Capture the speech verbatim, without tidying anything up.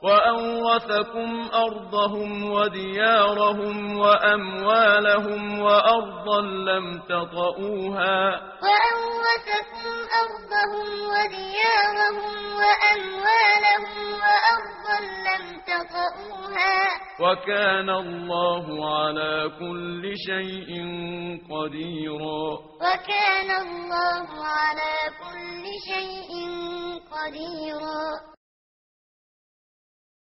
وأورثكم أرضهم وديارهم وأموالهم وأرضا لم تطئوها وأورثكم أرضهم وديارهم وأموالهم وأرضا لم تطئوها وكان الله على كل شيء قديرا وكان الله على كل شيء قديرا